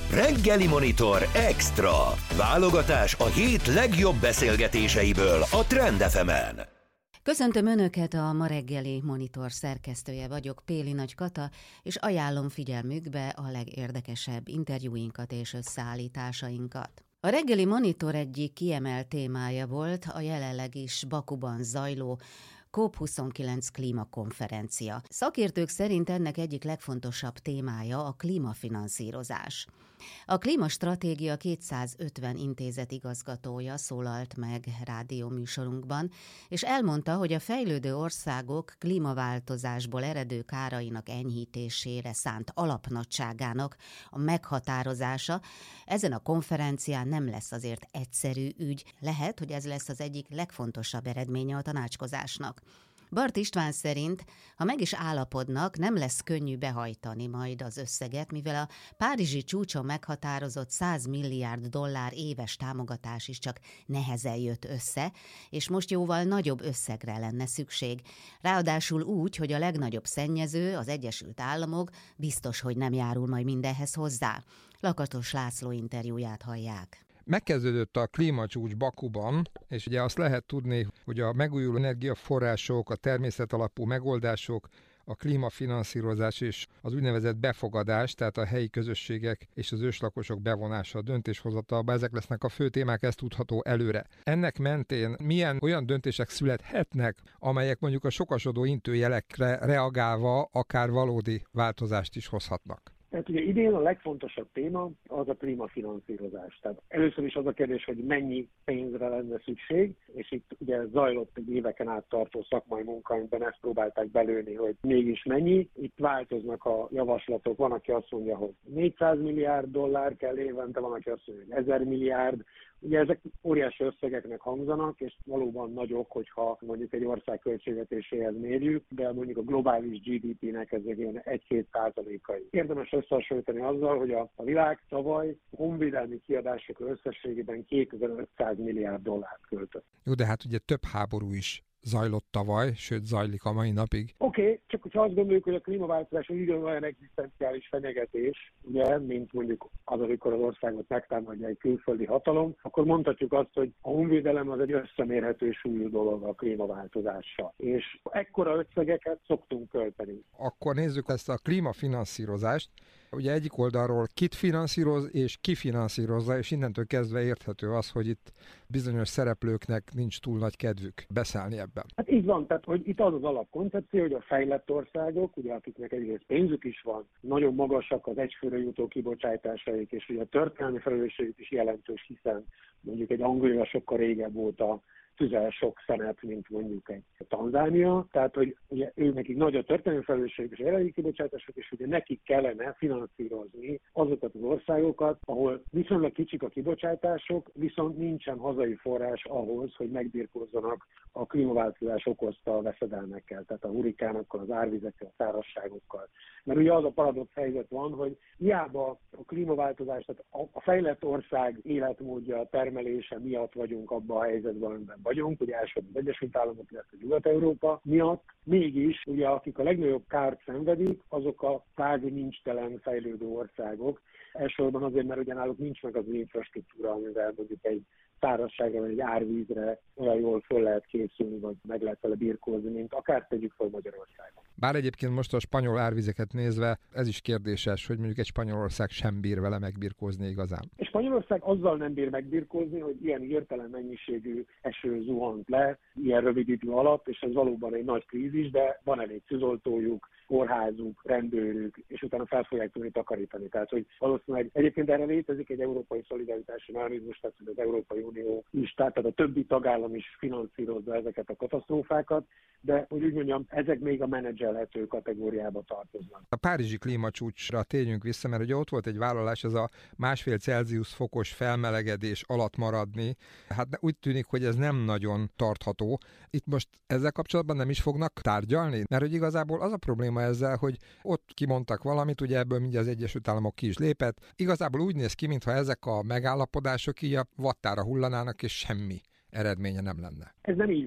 Reggeli Monitor Extra. Válogatás a hét legjobb beszélgetéseiből a Trend FM-en. Köszöntöm Önöket, a Ma Reggeli Monitor szerkesztője vagyok, Péli Nagy Kata, és ajánlom figyelmükbe a legérdekesebb interjúinkat és összeállításainkat. A Reggeli Monitor egyik kiemelt témája volt a jelenleg is Bakuban zajló COP29 klímakonferencia. Szakértők szerint ennek egyik legfontosabb témája a klímafinanszírozás. A Klímastratégia 250 intézet igazgatója szólalt meg rádióműsorunkban, és elmondta, hogy a fejlődő országok klímaváltozásból eredő kárainak enyhítésére szánt alapnagyságának a meghatározása ezen a konferencián nem lesz azért egyszerű ügy. Lehet, hogy ez lesz az egyik legfontosabb eredménye a tanácskozásnak. Bart István szerint, ha meg is állapodnak, nem lesz könnyű behajtani majd az összeget, mivel a párizsi csúcson meghatározott 100 milliárd dollár éves támogatás is csak nehezen jött össze, és most jóval nagyobb összegre lenne szükség. Ráadásul úgy, hogy a legnagyobb szennyező, az Egyesült Államok biztos, hogy nem járul majd mindenhez hozzá. Lakatos László interjúját hallják. Megkezdődött a klímacsúcs Bakuban, és ugye azt lehet tudni, hogy a megújuló energiaforrások, a természetalapú megoldások, a klímafinanszírozás és az úgynevezett befogadás, tehát a helyi közösségek és az őslakosok bevonása a döntéshozatalba, ezek lesznek a fő témák, ez tudható előre. Ennek mentén milyen olyan döntések születhetnek, amelyek mondjuk a sokasodó intőjelekre reagálva akár valódi változást is hozhatnak? Tehát ugye idén a legfontosabb téma az a klímafinanszírozás. Tehát először is az a kérdés, hogy mennyi pénzre lenne szükség, és itt ugye zajlott egy éveken át tartó szakmai munkánkban, ezt próbálták belőni, hogy mégis mennyi. Itt változnak a javaslatok, van, aki azt mondja, hogy 400 milliárd dollár kell évente, van, aki azt mondja, hogy 1000 milliárd. Ugye ezek óriási összegeknek hangzanak, és valóban nagyok, hogyha mondjuk egy ország költségvetéséhez mérjük, de mondjuk a globális GDP-nek ez egy ilyen 1-2%. Érdemes összehasonlítani azzal, hogy a világ tavaly honvédelmi kiadásokra összességében 2500 milliárd dollárt költött. Jó, de hát ugye több háború is zajlott tavaly, sőt zajlik a mai napig. Oké, csak hogyha azt gondoljuk, hogy a klímaváltozás ugyanolyan egzisztenciális fenyegetés, ugye, mint mondjuk az, amikor az országot megtámadja egy külföldi hatalom, akkor mondhatjuk azt, hogy a honvédelem az egy összemérhető súlyú dolog a klímaváltozással. És ekkora összegeket szoktunk költeni. Akkor nézzük ezt a klímafinanszírozást. Ugye egyik oldalról kit finanszíroz és ki finanszírozza, és innentől kezdve érthető az, hogy itt bizonyos szereplőknek nincs túl nagy kedvük beszállni ebben. Hát így van, tehát hogy itt az az alapkoncepció, hogy a fejlett országok, ugye akiknek egyrészt pénzük is van, nagyon magasak az egyfőre jutó kibocsátásaik, és ugye a történelmi felelősségük is jelentős, hiszen mondjuk egy Anglia sokkal régebb óta tüzel sok szenet, mint mondjuk egy Tanzánia, tehát hogy ugye nekik nagy a történelmi felelősség és jelenlegi kibocsátások, és ugye nekik kellene finanszírozni azokat az országokat, ahol viszonylag kicsik a kibocsátások, viszont nincsen hazai forrás ahhoz, hogy megbirkózzanak a klímaváltozás okozta veszedelmekkel, tehát a hurikánokkal, az árvizekkel, a szárazságokkal. Mert ugye az a paradox helyzet van, hogy hiába a klímaváltozás, tehát a fejlett ország életmódja, termelése miatt vagyunk abban a helyzetben, amiben vagyunk, ugye elsősorban az Egyesült Államok, illetve Nyugat-Európa miatt, mégis ugye akik a legnagyobb kárt szenvedik, azok a kvázi nincstelen fejlődő országok. Elsősorban azért, mert ugye náluk nincs meg az infrastruktúra, amivel mondjuk egy szárazságra vagy egy árvízre olyan jól föl lehet készülni, vagy meg lehet vele birkózni, mint akár tegyük fel Magyarországon. Bár egyébként most a spanyol árvizeket nézve, ez is kérdéses, hogy mondjuk egy Spanyolország sem bír vele megbirkózni igazán. És Spanyolország azzal nem bír megbirkózni, hogy ilyen hirtelen mennyiségű eső zuhant le, ilyen rövid idő alatt, és ez valóban egy nagy krízis, de van elég tűzoltójuk, kórházuk, rendőrük, és utána fel fogják tudni takarítani. Tehát, hogy valószínűleg egyébként erre létezik egy európai szolidaritási mechanizmus, tehát az Európai Unió is, tehát a többi tagállam is finanszírozza ezeket a katasztrófákat, de hogy úgy mondjam, ezek még a menedzselhető kategóriába tartoznak. A párizsi klímacsúcsra térjünk vissza, mert ugye ott volt egy vállalás, ez a 1,5 Celsius fokos felmelegedés alatt maradni. Hát úgy tűnik, hogy ez nem nagyon tartható. Itt most ezzel kapcsolatban nem is fognak tárgyalni? Mert hogy igazából az a probléma ezzel, hogy ott kimondtak valamit, ugye ebből mindjárt az Egyesült Államok ki is lépett. Igazából úgy néz ki, mintha ezek a megállapodások így a vattára hullanának, és semmi eredménye nem lenne. Ez nem így van.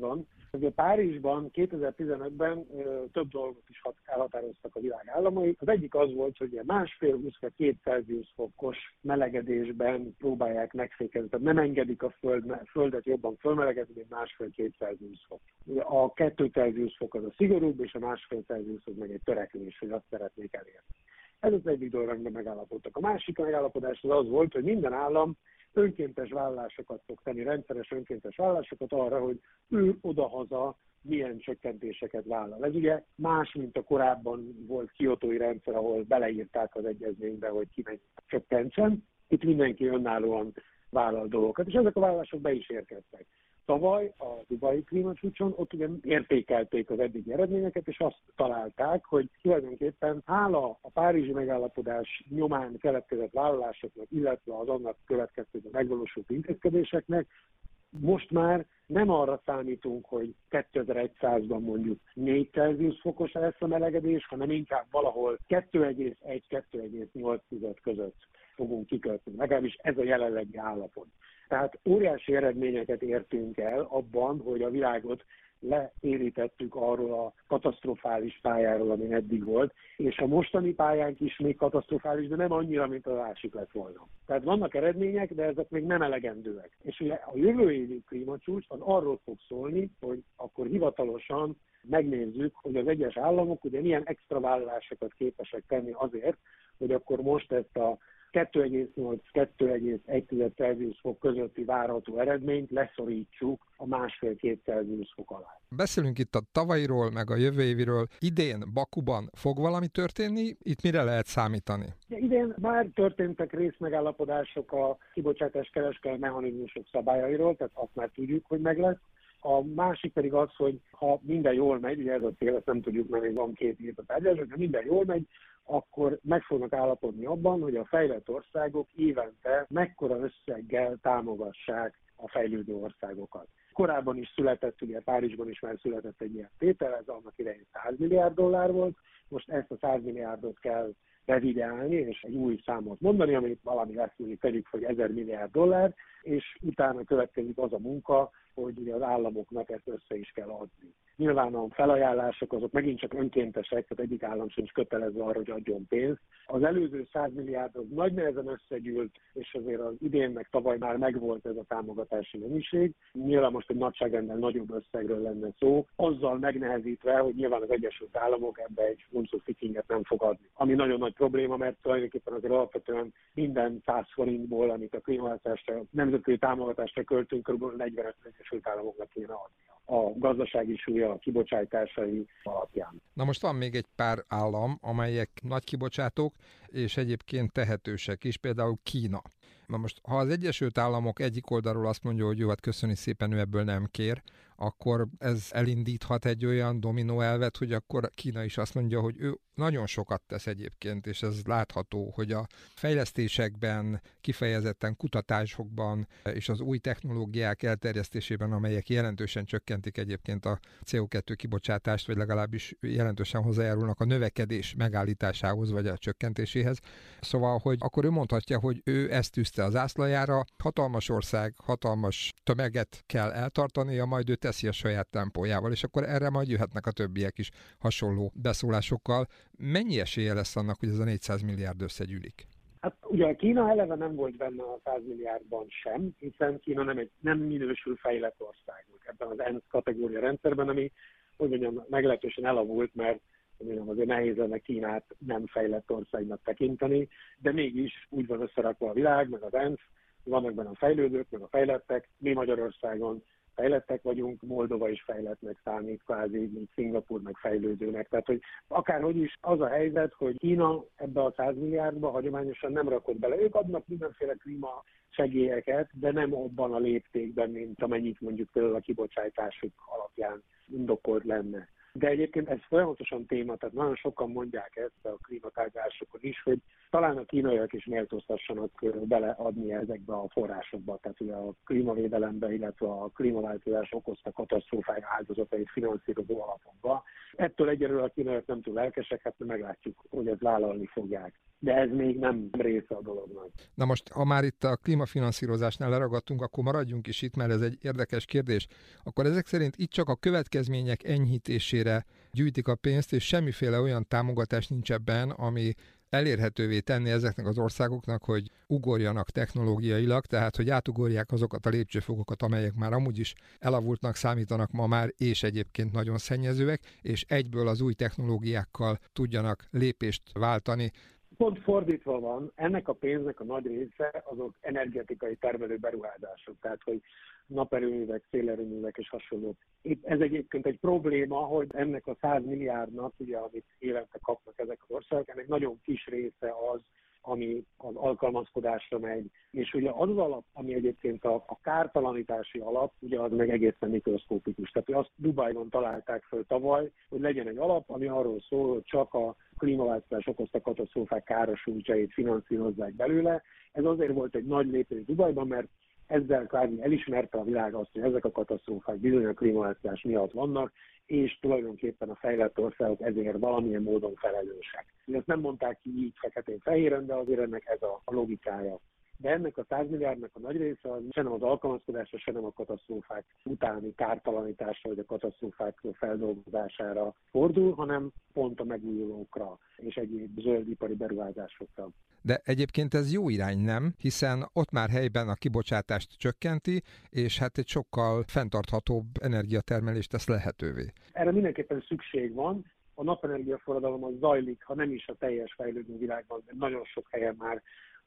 Ugye Párizsban 2015-ben több dolgot is elhatároztak a világ államai. Az egyik az volt, hogy 1,5-2 Celsius fokos melegedésben próbálják megfékezni, tehát nem engedik a földet jobban fölmelegedni, mint 1,5-2 Celsius fok. A 2 Celsius fok az a szigorúbb, és a 1,5 Celsius fok meg egy törekvés, hogy azt szeretnék elérni. Ez az egyik dolog, amiben megállapodtak. A másik megállapodás az volt, hogy minden állam önkéntes vállalásokat fog tenni, rendszeres önkéntes vállalásokat arra, hogy ő odahaza milyen csökkentéseket vállal. Ez ugye más, mint a korábban volt kiotói rendszer, ahol beleírták az egyezménybe, hogy ki mennyit csökkentsen. Itt mindenki önállóan vállal dolgokat, és ezek a vállalások be is érkeztek. Tavaly a dubai klímacsúcson ott ugye értékelték az eddigi eredményeket, és azt találták, hogy tulajdonképpen hála a párizsi megállapodás nyomán keletkezett vállalásoknak, illetve az annak következtében megvalósult intézkedéseknek, most már nem arra számítunk, hogy 2100-ban mondjuk 4 Celsius fokos lesz a melegedés, hanem inkább valahol 2,1-2,8 között fogunk kikötni. Legalábbis ez a jelenlegi állapot. Tehát óriási eredményeket értünk el abban, hogy a világot letérítettük arról a katasztrofális pályáról, ami eddig volt, és a mostani pályánk is még katasztrofális, de nem annyira, mint a másik lett volna. Tehát vannak eredmények, de ezek még nem elegendőek. És ugye a jövő évi klímacsúcs az arról fog szólni, hogy akkor hivatalosan megnézzük, hogy az egyes államok ugye milyen extra vállalásokat képesek tenni azért, hogy akkor most ezt a 2,8-2,1 Celsius fok közötti várható eredményt leszorítsuk a 1,5-2 Celsius fok alá. Beszélünk itt a tavalyiról, meg a jövő éviről. Idén Bakuban fog valami történni? Itt mire lehet számítani? Idén már történtek részmegállapodások a kibocsátás kereskedelmi mechanizmusok szabályairól, tehát azt már tudjuk, hogy meg lesz. A másik pedig az, hogy ha minden jól megy, ugye ez a cél, ezt nem tudjuk, mert még van 2 év a tárgyalás, ha minden jól megy, akkor meg fognak állapodni abban, hogy a fejlett országok évente mekkora összeggel támogassák a fejlődő országokat. Korábban is született, ugye Párizsban is már született egy ilyen tétel, ez annak idején $100 milliárd volt, most ezt a 100 milliárdot kell revideálni, és egy új számot mondani, amit valami lesz, hogy tegyük, hogy $1000 milliárd, és utána következik az a munka, hogy ugye az államoknak ezt össze is kell adni. Nyilván a felajánlások azok megint csak önkéntesek, tehát egyik állam sincs kötelezve arra, hogy adjon pénzt. Az előző 100 milliárd az nagy nehezen összegyűlt, és azért az idén meg tavaly már megvolt ez a támogatási mennyiség. Nyilván most egy nagyságrendel nagyobb összegről lenne szó, azzal megnehezítve, hogy nyilván az Egyesült Államok ebbe egy uncufikinget nem fog adni. Ami nagyon nagy probléma, mert tulajdonképpen azért alapvetően minden 100 forintból, amit a klímaváltozásra, nemzetközi támogatásra költünk, kb. 45 Egyesült Államoknak kéne adnia a gazdasági súlya, a kibocsátásai alapján. Na most van még egy pár állam, amelyek nagy kibocsátók, és egyébként tehetősek is, például Kína. Na most, ha az Egyesült Államok egyik oldalról azt mondja, hogy jó, hát köszöni szépen, ő ebből nem kér, akkor ez elindíthat egy olyan dominó elvet, hogy akkor Kína is azt mondja, hogy ő nagyon sokat tesz egyébként, és ez látható, hogy a fejlesztésekben, kifejezetten kutatásokban és az új technológiák elterjesztésében, amelyek jelentősen csökkentik egyébként a CO2 kibocsátást, vagy legalábbis jelentősen hozzájárulnak a növekedés megállításához, vagy a csökkentéséhez. Szóval, hogy akkor ő mondhatja, hogy ő ezt tűzte az zászlajára, hatalmas ország, hatalmas tömeget kell eltartania, majd ő teszi a saját tempójával, és akkor erre majd jöhetnek a többiek is hasonló beszólásokkal. Mennyi esélye lesz annak, hogy ez a 400 milliárd összegyűlik? Hát ugye a Kína eleve nem volt benne a 100 milliárdban sem, hiszen Kína nem minősül fejlett országnak ebben az ENSZ kategória rendszerben, ami hogy mondjam, meglehetősen elavult, mert azért nehéz lenne Kínát nem fejlett országnak tekinteni, de mégis úgy van összerakva a világ, meg az ENSZ, vannak benne a fejlődők, meg a fejlettek, mi Magyarországon fejlettek vagyunk, Moldova is fejlettnek számít kvázi, mint Szingapúr meg fejlődőnek. Tehát, hogy akárhogy is az a helyzet, hogy Kína ebbe a 100 milliárdba hagyományosan nem rakott bele. Ők adnak mindenféle klíma segélyeket, de nem abban a léptékben, mint amennyit mondjuk például a kibocsátásuk alapján indokolt lenne. De egyébként ez folyamatosan téma, tehát nagyon sokan mondják ezt a klímatárgyalásokon is, hogy talán a kínaiak is méltóztassanak beleadni ezekbe a forrásokba, tehát ugye a klímavédelembe, illetve a klímaváltozás okozta katasztrófák áldozatait finanszírozó alapokba. Ettől egyelőre a kínaiak nem túl lelkesek, hát meglátjuk, hogy ezt vállalni fogják. de ez még nem része a dolognak. Na most, ha már itt a klímafinanszírozásnál leragadtunk, akkor maradjunk is itt, mert ez egy érdekes kérdés. Akkor ezek szerint itt csak a következmények enyhítésére gyűjtik a pénzt, és semmiféle olyan támogatás nincs ebben, ami elérhetővé tenni ezeknek az országoknak, hogy ugorjanak technológiailag, tehát hogy átugorják azokat a lépcsőfokokat, amelyek már amúgy is elavultnak számítanak ma már, és egyébként nagyon szennyezőek, és egyből az új technológiákkal tudjanak lépést váltani. Pont fordítva van, ennek a pénznek a nagy része azok energetikai termelő beruházások, tehát hogy naperőművek, szélerőművek és hasonlók. Itt ez egyébként egy probléma, hogy ennek a 100 milliárdnak, ugye, amit évente kapnak ezek az országok, ennek nagyon kis része az, ami az alkalmazkodásra megy. És ugye az alap, ami egyébként a kártalanítási alap, ugye az meg egészen mikroszkópikus. Tehát azt Dubajban találták föl tavaly, hogy legyen egy alap, ami arról szól, hogy csak a klímaváltozás okozta katasztrófák károsultjait finanszírozzák belőle. Ez azért volt egy nagy lépés Dubajban, mert ezzel kvázi elismerte a világ azt, hogy ezek a katasztrófák bizony a klímaváltozás miatt vannak, és tulajdonképpen a fejlett országok ezért valamilyen módon felelősek. Ezt nem mondták ki így feketén-fehéren, de azért ennek ez a logikája. De ennek a 100 milliárdnak a nagy része az se nem az alkalmazkodásra, se nem a katasztrófák utáni kártalanításra, vagy a katasztrófák feldolgozására fordul, hanem pont a megújulókra és egyéb zöldipari beruházásokra. De egyébként ez jó irány, nem? Hiszen ott már helyben a kibocsátást csökkenti, és hát egy sokkal fenntarthatóbb energiatermelést tesz lehetővé. Erre mindenképpen szükség van. A napenergiaforradalom az zajlik, ha nem is a teljes fejlődő világban, de nagyon sok helyen már,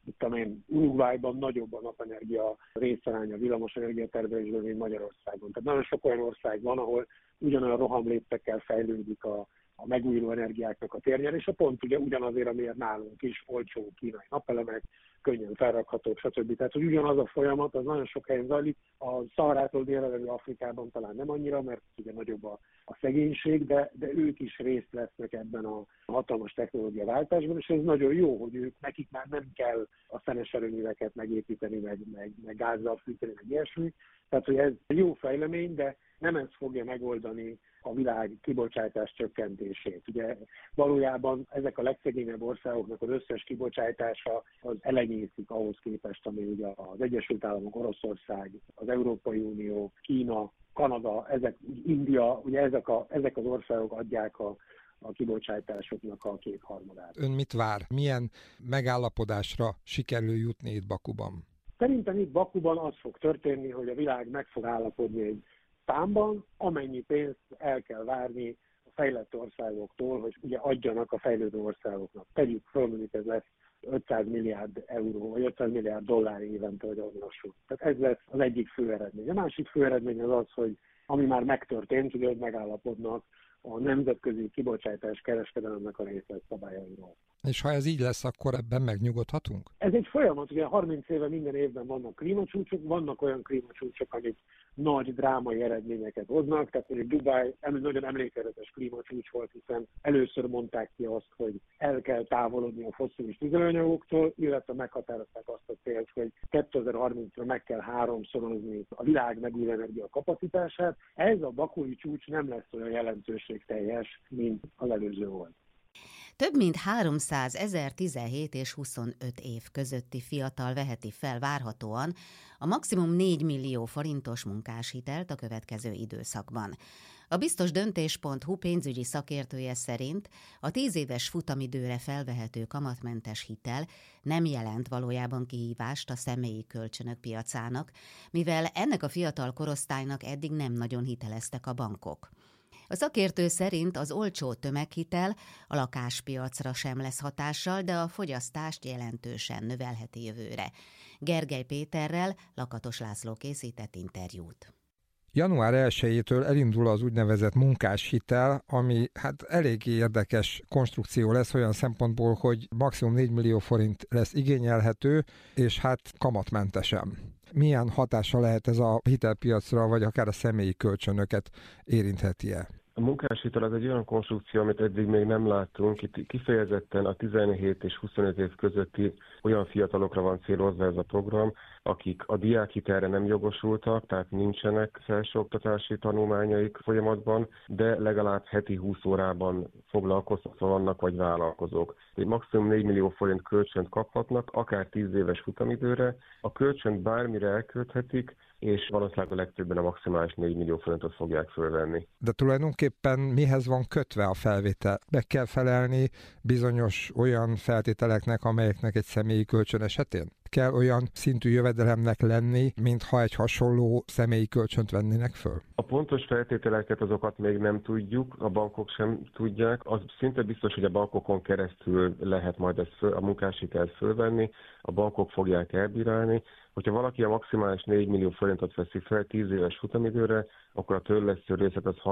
Uruguayban nagyobb a napenergia részaránya, villamosenergia termelésben, mint Magyarországon. Tehát nagyon sok olyan ország van, ahol ugyanolyan rohamléptekkel fejlődik a megújuló energiáknak a térnyerése, pont ugye ugyanazért, amiért nálunk is olcsó kínai napelemek, könnyen felrakhatók, stb. Tehát, hogy ugyanaz a folyamat, az nagyon sok helyen zajlik. A Szaharától délre levő Afrikában talán nem annyira, mert ugye nagyobb a szegénység, de ők is részt vesznek ebben a hatalmas technológiaváltásban, és ez nagyon jó, hogy nekik már nem kell a szenes erőműveket megépíteni, meg gázzal fűteni, meg ilyesmi. Tehát, hogy ez egy jó fejlemény, de nem ez fogja megoldani a világ kibocsátás csökkentését. Ugye valójában ezek a legszegényebb országoknak az összes kibocsátása az elenyészik ahhoz képest, ami ugye az Egyesült Államok, Oroszország, az Európai Unió, Kína, Kanada, India, ugye ezek az országok adják a kibocsátásoknak a 2/3. Ön mit vár? Milyen megállapodásra sikerül jutni itt Bakuban? Szerintem itt Bakuban az fog történni, hogy a világ meg fog állapodni egy számban, amennyi pénzt el kell várni a fejlett országoktól, hogy ugye adjanak a fejlődő országoknak. Tegyük föl, mondjuk ez lesz 500 milliárd euró, vagy 500 milliárd dollár évente, vagy az lassú. Tehát ez lesz az egyik fő eredmény. A másik fő eredmény az, hogy ami már megtörtént, ugye, hogy megállapodnak a nemzetközi kibocsátás kereskedelemnek a részletszabályairól. És ha ez így lesz, akkor ebben megnyugodhatunk? Ez egy folyamat, ugye 30 éve minden évben vannak klímacsúcsok, vannak olyan klímacsúcsok, amik nagy drámai eredményeket hoznak, tehát mondjuk Dubaj nagyon emlékezetes klímacsúcs volt, hiszen először mondták ki azt, hogy el kell távolodni a fosszilis tüzelőanyagoktól, illetve meghatározták azt a célt, hogy 2030-ra meg kell 3-szorozni a világ megújuló energia kapacitását. Ez a bakui csúcs nem lesz olyan jelentőségteljes, mint az előző volt. Több mint 300 000 17 és 25 év közötti fiatal veheti fel várhatóan a maximum 4 millió forintos munkáshitelt a következő időszakban. A biztosdöntés.hu pénzügyi szakértője szerint a 10 éves futamidőre felvehető kamatmentes hitel nem jelent valójában kihívást a személyi kölcsönök piacának, mivel ennek a fiatal korosztálynak eddig nem nagyon hiteleztek a bankok. A szakértő szerint az olcsó tömeghitel a lakáspiacra sem lesz hatással, de a fogyasztást jelentősen növelheti jövőre. Gergely Péterrel Lakatos László készített interjút. Január 1-től elindul az úgynevezett munkáshitel, ami hát eléggé érdekes konstrukció lesz olyan szempontból, hogy maximum 4 millió forint lesz igényelhető, és hát kamatmentesen. Milyen hatása lehet ez a hitelpiacra, vagy akár a személyi kölcsönöket érintheti-e? A munkáshitel az egy olyan konstrukció, amit eddig még nem láttunk. Itt kifejezetten a 17 és 25 év közötti olyan fiatalokra van célozva ez a program, akik a diákhitelre nem jogosultak, tehát nincsenek felsőoktatási tanulmányaik folyamatban, de legalább heti 20 órában foglalkoztatva vannak, vagy vállalkozók. Egy maximum 4 millió forint kölcsönt kaphatnak, akár 10 éves futamidőre. A kölcsönt bármire elkölthetik, és valószínűleg a legtöbben a maximális 4 millió forintot fogják fölvenni. De tulajdonképpen mihez van kötve a felvétel? Be kell felelni bizonyos olyan feltételeknek, amelyeknek egy személyi kölcsön esetén? Kell olyan szintű jövedelemnek lenni, mintha egy hasonló személyi kölcsönt vennének föl? A pontos feltételeket, azokat még nem tudjuk, a bankok sem tudják. Az szinte biztos, hogy a bankokon keresztül lehet majd a munkáshitelt fölvenni, a bankok fogják elbírálni. Hogyha valaki a maximális 4 millió forintot veszi fel 10 éves futamidőre, akkor a törlesztő részlet az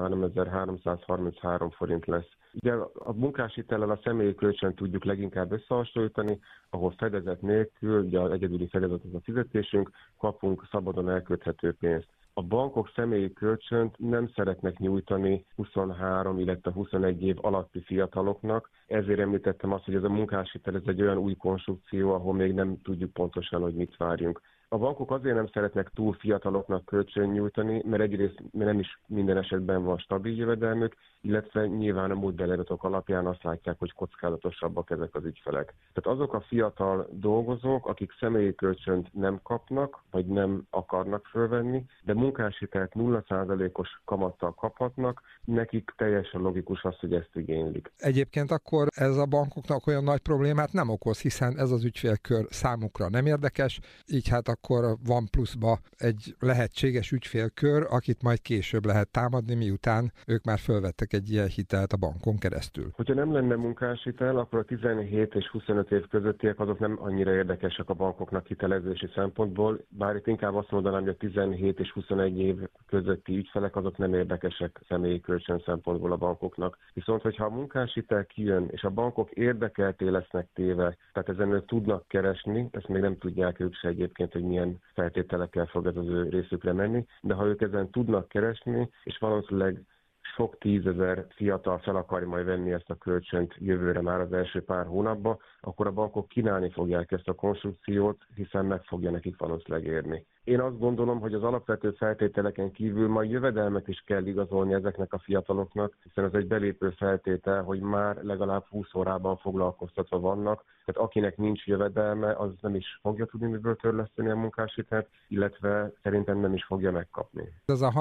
33.333 forint lesz. Ugye a munkáshitellel a személyi kölcsönt tudjuk leginkább összehasonlítani, ahol fedezet nélkül, ugye az egyedüli fedezet az a fizetésünk, kapunk szabadon elkölthető pénzt. A bankok személyi kölcsönt nem szeretnek nyújtani 23, illetve 21 év alatti fiataloknak. Ezért említettem azt, hogy ez a munkáshitel ez egy olyan új konstrukció, ahol még nem tudjuk pontosan, hogy mit várjunk. A bankok azért nem szeretnek túl fiataloknak kölcsön nyújtani, mert egyrészt nem is minden esetben van stabil jövedelmük, illetve nyilván a múltbeli alapján azt látják, hogy kockázatosabbak ezek az ügyfelek. Tehát azok a fiatal dolgozók, akik személyi kölcsönt nem kapnak, vagy nem akarnak fölvenni, de munkáshitelt 0%-os kamattal kaphatnak, nekik teljesen logikus az, hogy ezt igénylik. Egyébként akkor ez a bankoknak olyan nagy problémát nem okoz, hiszen ez az ügyfélkör számukra nem érdekes, így hát akkor van pluszba egy lehetséges ügyfélkör, akit majd később lehet támadni, miután ők már fölvettek egy ilyen hitelt a bankon keresztül. Hogyha nem lenne munkáshitel, akkor a 17 és 25 év közöttiek azok nem annyira érdekesek a bankoknak hitelezési szempontból, bár itt inkább azt mondanám, hogy a 17 és 21 év közötti ügyfelek azok nem érdekesek személyi kölcsön szempontból a bankoknak. Viszont, hogyha a munkáshitel kijön, és a bankok érdekelté lesznek téve, tehát ezen ők tudnak keresni, ezt még nem tudják ők se egyébként, hogy milyen feltételekkel fog ez az ő részükre menni, de ha ők ezen tudnak keresni, és valószínűleg sok 10 000 fiatal fel akarja majd venni ezt a kölcsönt jövőre már az első pár hónapban, akkor a bankok kínálni fogják ezt a konstrukciót, hiszen meg fogja nekik valószínűleg érni. Én azt gondolom, hogy az alapvető feltételeken kívül majd jövedelmet is kell igazolni ezeknek a fiataloknak, hiszen ez egy belépő feltétel, hogy már legalább 20 órában foglalkoztatva vannak, tehát akinek nincs jövedelme, az nem is fogja tudni miből törleszteni a munkáshitelt, illetve szerintem nem is fogja megkapni. Ez a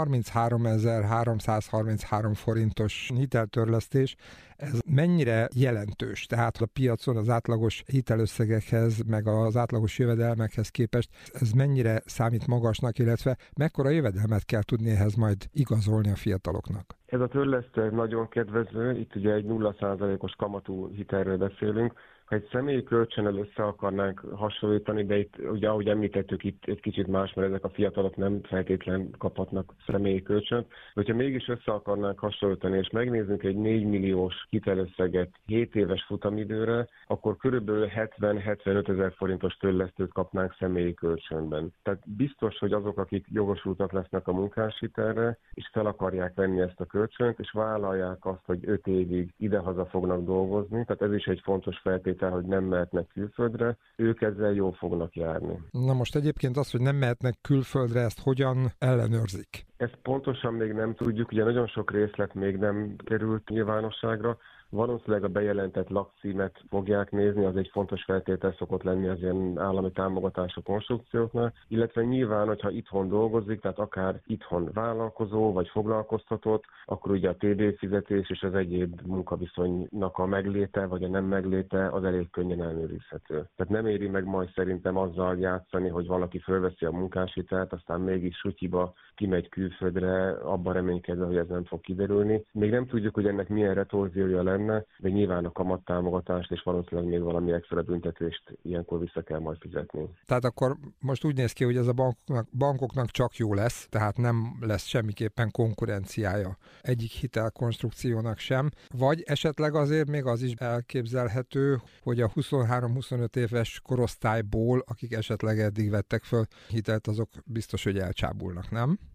33.333 forintos hiteltörlesztés, ez mennyire jelentős? Tehát a piacon az átlagos hitelösszegekhez, meg az átlagos jövedelmekhez képest ez mennyire számít magasnak, illetve mekkora jövedelmet kell tudni ehhez majd igazolni a fiataloknak? Ez a törlesztő nagyon kedvező, itt ugye egy 0%-os kamatú hitelről beszélünk. Ha egy személyi kölcsönnel össze akarnánk hasonlítani, de itt ugye ahogy említettük, itt egy kicsit más, mert ezek a fiatalok nem feltétlen kaphatnak személyi kölcsönt. De hogyha mégis össze akarnánk hasonlítani, és megnézzünk egy 4 milliós hitelösszeget 7 éves futamidőre, akkor körülbelül 70-75 ezer forintos törlesztőt kapnánk személyi kölcsönben. Tehát biztos, hogy azok, akik jogosultak lesznek a munkáshitelre, és fel akarják venni ezt a kölcsönt, és vállalják azt, hogy 5 évig idehaza fognak dolgozni, tehát ez is egy fontos feltétel, hogy nem mehetnek külföldre, ők ezzel jól fognak járni. Na most egyébként az, hogy nem mehetnek külföldre, ezt hogyan ellenőrzik? Ezt pontosan még nem tudjuk, ugye nagyon sok részlet még nem került nyilvánosságra. Valószínűleg a bejelentett lakcímet fogják nézni, az egy fontos feltétel szokott lenni az ilyen állami támogatások konstrukcióknál, illetve nyilván, hogyha itthon dolgozik, tehát akár itthon vállalkozó vagy foglalkoztatott, akkor ugye a TB fizetés és az egyéb munkaviszonynak a megléte vagy a nem megléte az elég könnyen ellenőrizhető. Tehát nem éri meg majd szerintem azzal játszani, hogy valaki fölveszi a munkáshitelt, aztán mégis sutyiba kimegy külföldre, abban reménykedve, hogy ez nem fog kiderülni. Még nem tudjuk, hogy ennek milyen retorziója lenne, de nyilván a kamattámogatást és valószínűleg még valami extra büntetést ilyenkor vissza kell majd fizetni. Tehát akkor most úgy néz ki, hogy ez a bankoknak csak jó lesz, tehát nem lesz semmiképpen konkurenciája egyik hitelkonstrukciónak sem, vagy esetleg azért még az is elképzelhető, hogy a 23-25 éves korosztályból, akik esetleg eddig vettek föl hitelt, azok biztos, hogy elcsábulnak, nem?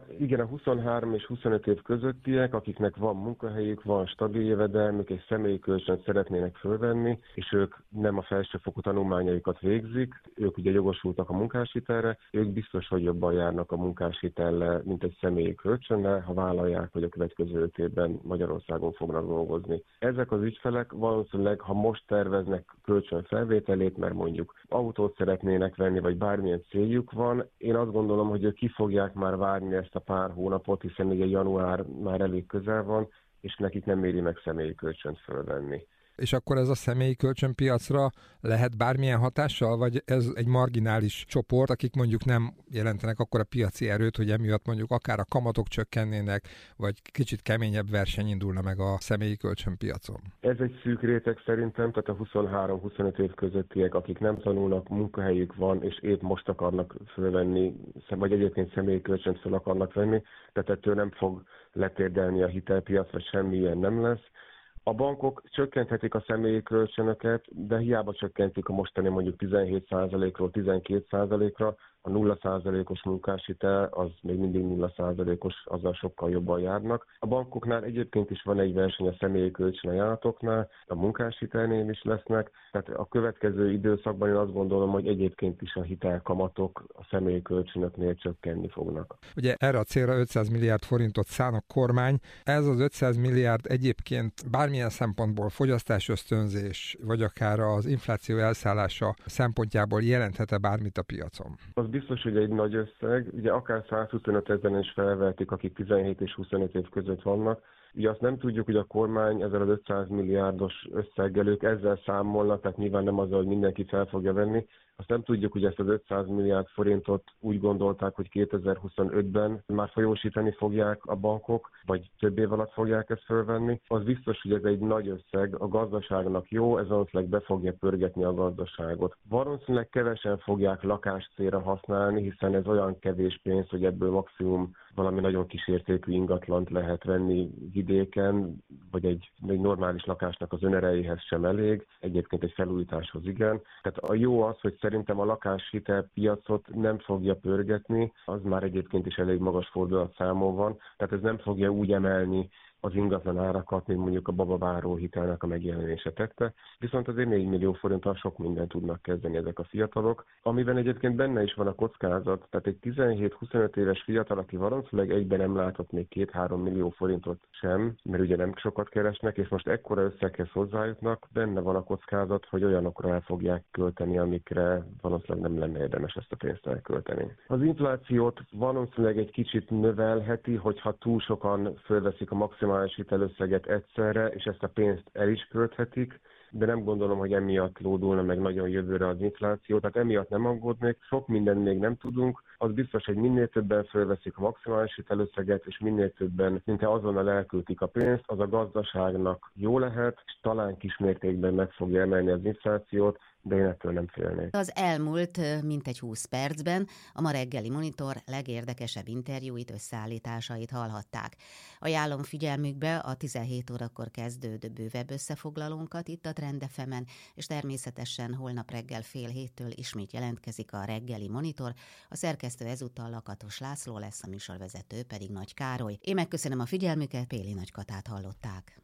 Igen, a 23 és 25 év közöttiek, akiknek van munkahelyük, van stabil jövedelmük, egy személyi kölcsönt szeretnének fölvenni, és ők nem a felsőfokú tanulmányaikat végzik, ők ugye jogosultak a munkáshitelre, ők biztos, hogy jobban járnak a munkáshitellel, mint egy személyi kölcsönnel, ha vállalják, hogy a következő 5 évben Magyarországon fognak dolgozni. Ezek az ügyfelek valószínűleg, ha most terveznek kölcsönfelvételét, mert mondjuk autót szeretnének venni, vagy bármilyen céljuk van, én azt gondolom, hogy ők ki fogják már várni ezt a pár hónapot, hiszen ugye január már elég közel van, és nekik nem éri meg személyi kölcsönt fölvenni. És akkor ez a személyi kölcsönpiacra lehet bármilyen hatással, vagy ez egy marginális csoport, akik mondjuk nem jelentenek akkora piaci erőt, hogy emiatt mondjuk akár a kamatok csökkennének, vagy kicsit keményebb verseny indulna meg a személyi kölcsönpiacon? Ez egy szűk réteg szerintem, tehát a 23-25 év közöttiek, akik nem tanulnak, munkahelyük van, és épp most akarnak fölvenni, vagy egyébként személyi kölcsönt föl akarnak venni, tehát ettől nem fog letérdelni a hitelpiac, vagy semmilyen nem lesz. A bankok csökkenthetik a személyi kölcsönöket, de hiába csökkentik a mostani mondjuk 17%-ról 12%-ra, a 0%-os munkáshitel az még mindig 0%-os, azzal sokkal jobban járnak. A bankoknál egyébként is van egy verseny a személyi kölcsönajánlatoknál, a munkáshitelnél is lesznek, tehát a következő időszakban én azt gondolom, hogy egyébként is a hitelkamatok a személyi kölcsönöknél csökkenni fognak. Ugye erre a célra 500 milliárd forintot szán a kormány. Ez az 500 milliárd egyébként bármilyen szempontból fogyasztásösztönzés, vagy akár az infláció elszállása szempontjából jelenthet-e bármit a piacon? Az biztos, hogy egy nagy összeg, ugye akár 125 ezeren is felvehetik, akik 17 és 25 év között vannak. Ugye azt nem tudjuk, hogy a kormány ezzel az 500 milliárdos összeggel ők ezzel számolnak, tehát nyilván nem azzal, hogy mindenki fel fogja venni. Azt nem tudjuk, hogy ezt az 500 milliárd forintot úgy gondolták, hogy 2025-ben már folyósítani fogják a bankok, vagy több év alatt fogják ezt fölvenni. Az biztos, hogy ez egy nagy összeg, a gazdaságnak jó, ez valószínűleg be fogja pörgetni a gazdaságot. Valószínűleg kevesen fogják lakáscélra használni, hiszen ez olyan kevés pénz, hogy ebből maximum valami nagyon kísértékű ingatlant lehet venni vidéken, vagy egy normális lakásnak az önerejéhez sem elég, egyébként egy felújításhoz igen. Tehát a jó az, hogy szerintem a lakáshitelpiacot nem fogja pörgetni, az már egyébként is elég magas fordulatszámon van, tehát ez nem fogja úgy emelni az ingatlan árakat, mint mondjuk a babaváró hitelnek a megjelenése tette. Viszont azért 4 millió forinttal sok mindent tudnak kezdeni ezek a fiatalok, amiben egyébként benne is van a kockázat. Tehát egy 17-25 éves fiatal, aki valószínűleg egyben nem látott még 2-3 millió forintot sem, mert ugye nem sokat keresnek, és most ekkora összeghez hozzájutnak, benne van a kockázat, hogy olyanokra el fogják költeni, amikre valószínűleg nem lenne érdemes ezt a pénzt elkölteni. Az inflációt valószínűleg egy kicsit növelheti, hogyha túl sokan fölveszik a maximális hitelösszeget egyszerre, és ezt a pénzt el is költhetik, de nem gondolom, hogy emiatt lódulna meg nagyon jövőre az infláció, tehát emiatt nem aggódnék, sok mindent még nem tudunk, az biztos, hogy minél többen fölveszik a maximális hitelösszeget, és minél többen szinte azonnal elköltik a pénzt, az a gazdaságnak jó lehet, és talán kismértékben meg fogja emelni az inflációt, de én ettől nem félnék. Az elmúlt mintegy 20 percben a Ma reggeli Monitor legérdekesebb interjúit, összeállításait hallhatták. Ajánlom figyelmükbe a 17 órakor kezdődő bővebb összefoglalónkat itt a Trend FM-en, és természetesen holnap reggel 6:30 ismét jelentkezik a reggeli Monitor. A szerkesztő ezúttal Lakatos László lesz, a műsorvezető pedig Nagy Károly. Én megköszönöm a figyelmüket, Péli Nagy Katát hallották.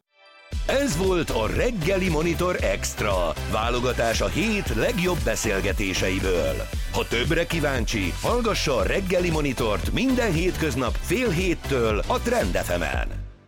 Ez volt a Reggeli Monitor Extra, válogatás a hét legjobb beszélgetéseiből. Ha többre kíváncsi, hallgassa a Reggeli Monitort minden hétköznap 6:30 a Trend FM-en.